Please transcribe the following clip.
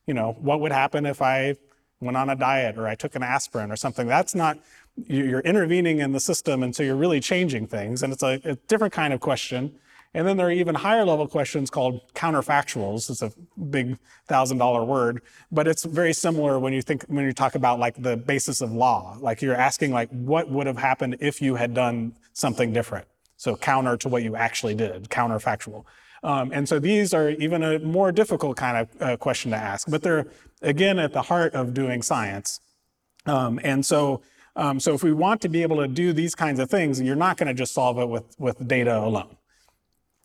what would happen if I went on a diet or I took an aspirin or something? That's not, you're intervening in the system, and so you're really changing things, and it's a different kind of question. And then there are even higher level questions called counterfactuals. It's a big $1,000 word, but it's very similar when you talk about like the basis of law. Like you're asking like, what would have happened if you had done something different? So counter to what you actually did, counterfactual. And so these are even a more difficult kind of question to ask, but they're again at the heart of doing science. So if we want to be able to do these kinds of things, you're not going to just solve it with data alone.